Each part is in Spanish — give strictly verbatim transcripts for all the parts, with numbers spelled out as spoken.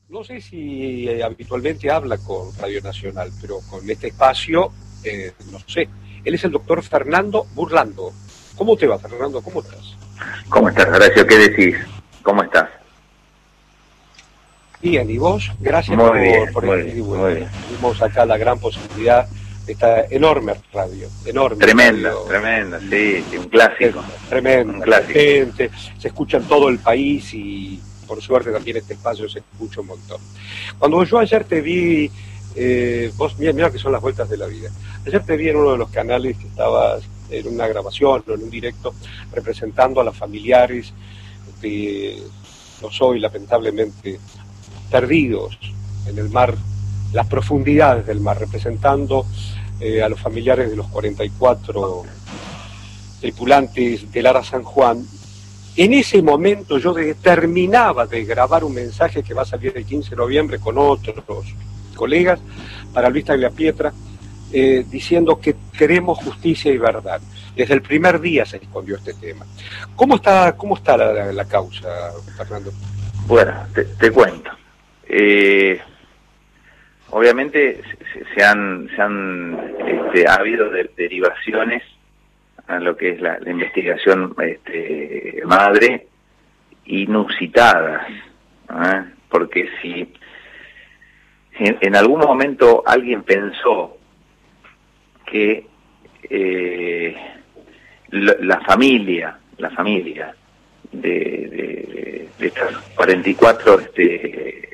no sé si eh, habitualmente habla con Radio Nacional, pero con este espacio, eh, no sé. Él es el doctor Fernando Burlando. ¿Cómo te va, Fernando? ¿Cómo estás? ¿Cómo estás, Horacio? ¿Qué decís? ¿Cómo estás? Bien, ¿y vos? Gracias muy por, bien, por muy este bien, muy bien. Tuvimos acá la gran posibilidad de esta enorme radio, enorme. Tremenda, radio. tremenda, sí, sí, un clásico. Tremenda, un clásico. Gente, se escucha en todo el país y por suerte también este espacio se escucha un montón. Cuando yo ayer te vi, eh, vos mira, mira que son las vueltas de la vida. Ayer te vi en uno de los canales que estabas en una grabación o en un directo representando a los familiares de los hoy lamentablemente perdidos en el mar, las profundidades del mar, representando eh, a los familiares de los cuarenta y cuatro tripulantes del Ara San Juan. En ese momento yo terminaba de grabar un mensaje que va a salir el quince de noviembre con otros colegas para Luis Tagliapietra, eh, diciendo que queremos justicia y verdad. Desde el primer día se escondió este tema. ¿Cómo está, cómo está la, la causa, Fernando? Bueno, te, te cuento. Eh, obviamente se, se han, se han este, ha habido de, derivaciones a lo que es la, la investigación este, madre, inusitadas, ¿eh? Porque si en, en algún momento alguien pensó que eh, la, la familia, la familia de, de, de estas cuarenta y cuatro este,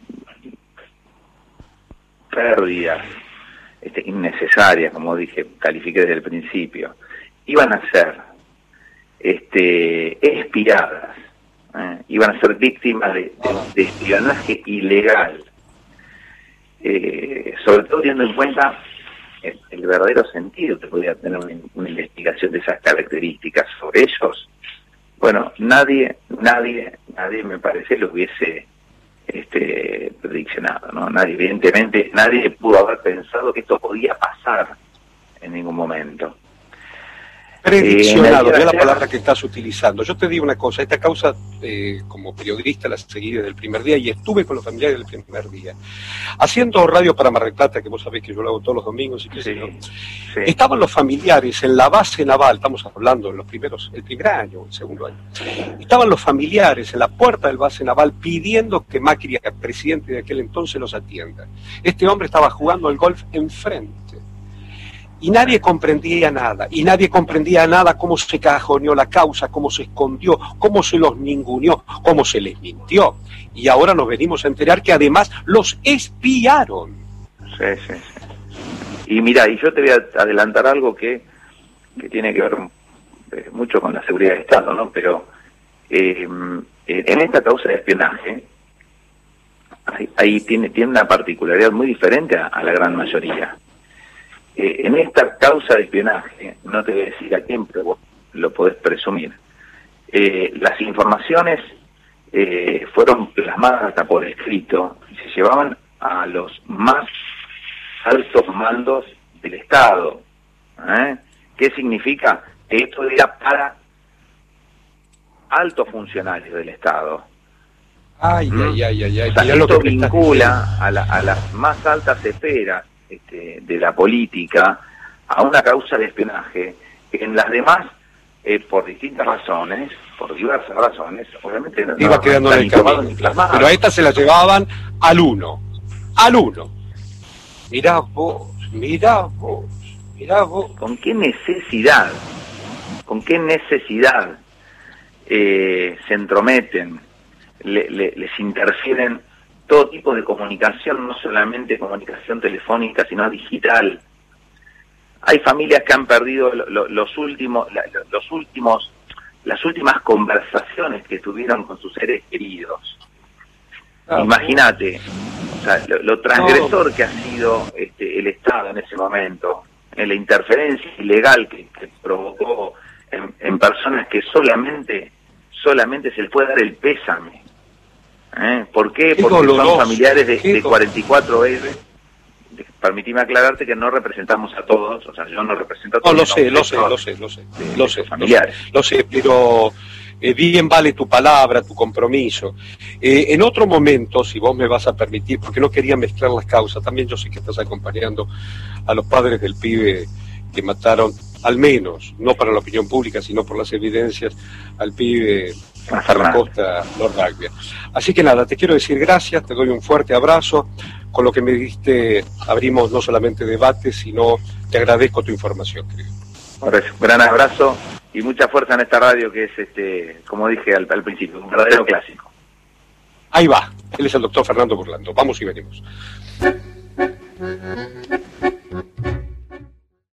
pérdidas este, innecesarias, como dije, califiqué desde el principio, iban a ser este, espiadas, ¿eh? Iban a ser víctimas de, de, de espionaje ilegal, eh, sobre todo teniendo en cuenta el, el verdadero sentido que podría tener una, una investigación de esas características sobre ellos. Bueno, nadie, nadie, nadie me parece lo hubiese este, prediccionado, ¿no? Nadie, evidentemente, nadie pudo haber pensado que esto podía pasar en ningún momento. Prediccionado, eh, es la palabra que estás utilizando. Yo te digo una cosa, esta causa, eh, como periodista, la seguí desde el primer día y estuve con los familiares del primer día. Haciendo radio para Mar del Plata, que vos sabés que yo lo hago todos los domingos, y qué sé yo. Sí. Estaban los familiares en la base naval, estamos hablando de los primeros, el primer año, el segundo año. Estaban los familiares en la puerta del base naval pidiendo que Macri, el presidente de aquel entonces, los atienda. Este hombre estaba jugando al golf enfrente. Y nadie comprendía nada, y nadie comprendía nada cómo se cajoneó la causa, cómo se escondió, cómo se los ninguneó, cómo se les mintió. Y ahora nos venimos a enterar que además los espiaron. Sí, sí, sí. Y mira, y yo te voy a adelantar algo que, que tiene que ver eh, mucho con la seguridad de Estado, ¿no? Pero eh, en esta causa de espionaje, ahí, ahí tiene, tiene una particularidad muy diferente a, a la gran mayoría. Eh, en esta causa de espionaje, no te voy a decir a quién, pero vos lo podés presumir, eh, las informaciones eh, fueron plasmadas hasta por escrito y se llevaban a los más altos mandos del Estado. ¿Eh? ¿Qué significa? Que esto era para altos funcionarios del Estado. Ay, ¿Mm? ay, ay, ay, ay. O sea, esto vincula a, la, a las más altas esferas Este, de la política a una causa de espionaje que en las demás, eh, por distintas razones, por diversas razones, obviamente no iba quedando en el camino, pero a esta se la llevaban al uno, al uno. Mirá vos, mirá vos, mirá vos. ¿Con qué necesidad, con qué necesidad eh, se entrometen, le, le, les interfieren todo tipo de comunicación, no solamente comunicación telefónica, sino digital? Hay familias que han perdido lo, lo, los últimos, la, los últimos, las últimas conversaciones que tuvieron con sus seres queridos. Ah, Imagínate, o sea, lo, lo transgresor no. que ha sido este, el Estado en ese momento, en la interferencia ilegal que, que provocó en, en personas que solamente, solamente se les puede dar el pésame. ¿Eh? ¿Por qué? qué Porque doloroso, son familiares de, de cuarenta y cuatro héroes. Permitime aclararte que no representamos a todos, o sea, yo no represento a todos. No, lo sé, lo sé, lo sé, lo sé, de, lo de sé, familiares. Lo sé, lo sé, pero eh, bien vale tu palabra, tu compromiso. Eh, en otro momento, si vos me vas a permitir, porque no quería mezclar las causas, también yo sé que estás acompañando a los padres del pibe que mataron, al menos, no para la opinión pública, sino por las evidencias, al pibe a la costa Lord Rugby. Así que nada, te quiero decir gracias, te doy un fuerte abrazo. Con lo que me dijiste abrimos no solamente debate, sino te agradezco tu información, querido. Un gran abrazo y mucha fuerza en esta radio que es, este, como dije al, al principio, un verdadero clásico. Ahí va, él es el doctor Fernando Burlando. Vamos y venimos.